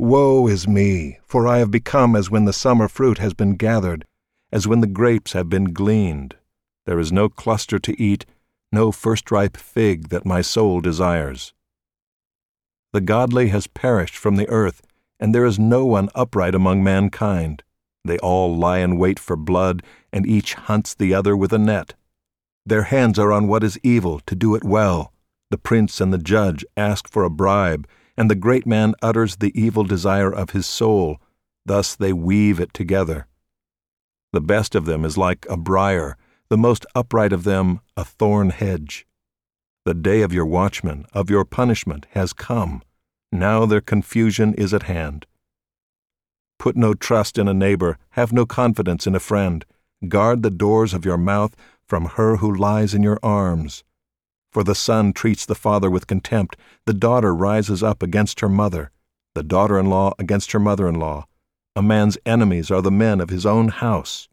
Woe is me, for I have become as when the summer fruit has been gathered, as when the grapes have been gleaned. There is no cluster to eat, no first-ripe fig that my soul desires. The godly has perished from the earth, and there is no one upright among mankind. They all lie in wait for blood, and each hunts the other with a net. Their hands are on what is evil, to do it well. The prince and the judge ask for a bribe, and the great man utters the evil desire of his soul. Thus they weave it together. The best of them is like a briar, the most upright of them a thorn hedge. The day of your watchmen, of your punishment, has come. Now their confusion is at hand. Put no trust in a neighbor, have no confidence in a friend. Guard the doors of your mouth from her who lies in your arms. For the son treats the father with contempt, the daughter rises up against her mother, the daughter-in-law against her mother-in-law. A man's enemies are the men of his own house.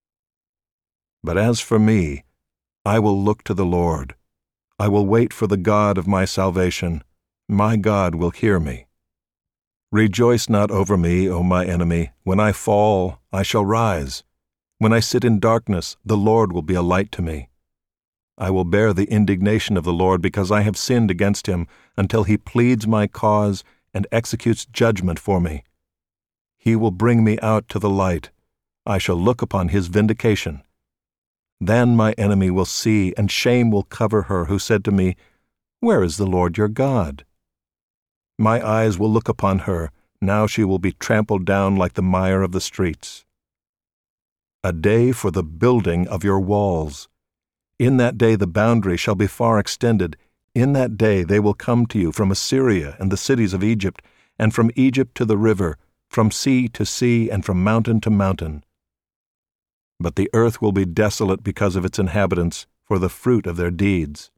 But as for me, I will look to the Lord. I will wait for the God of my salvation. My God will hear me. Rejoice not over me, O my enemy. When I fall, I shall rise. When I sit in darkness, the Lord will be a light to me. I will bear the indignation of the Lord because I have sinned against him, until he pleads my cause and executes judgment for me. He will bring me out to the light. I shall look upon his vindication. Then my enemy will see, and shame will cover her who said to me, Where is the Lord your God? My eyes will look upon her. Now she will be trampled down like the mire of the streets. A day for the building of your walls. In that day the boundary shall be far extended. In that day they will come to you from Assyria and the cities of Egypt, and from Egypt to the river, from sea to sea, and from mountain to mountain. But the earth will be desolate because of its inhabitants, for the fruit of their deeds.